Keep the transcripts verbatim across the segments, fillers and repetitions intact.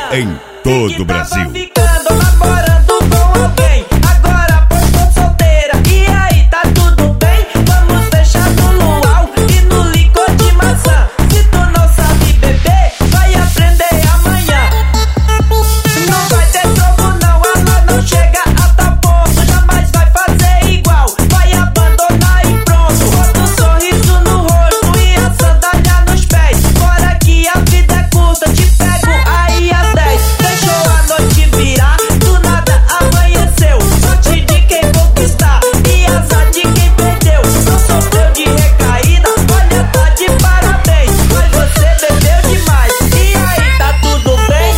em todo o Brasil. Ficando namorando com alguém, agora postou solteira. E aí, tá tudo bem? Vamos fechar no luau e no licor de maçã. Se tu não sabe beber, vai aprender amanhã. Não vai ter troco não, ela não chega a tal ponto. Jamais vai fazer igual, vai abandonar e pronto. Bota um sorriso no rosto e a sandália nos pés. Bora que a vida é curta, te pego aí às dez. Deixou a noite virar, do nada amanheceu. Sorte de quem conquistar e azar de quem perdeu. Não sofreu de recaída, olha, tá de parabéns. Mas você bebeu demais, e aí, tá tudo bem?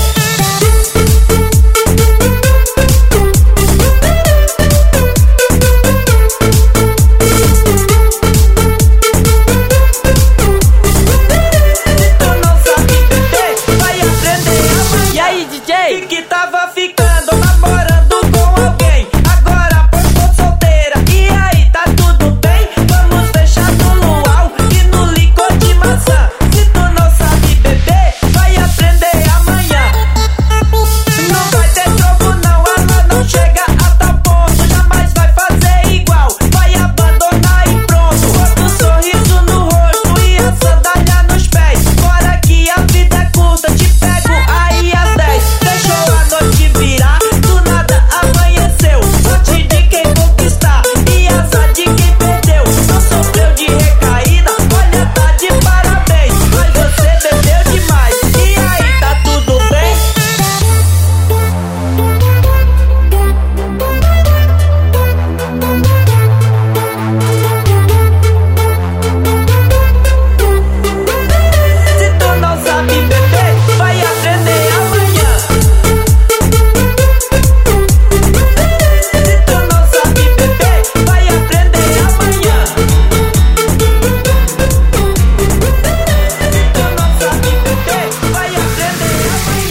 Se tu não sabe beber, vai aprender amanhã. E aí, D J? Que tava ficando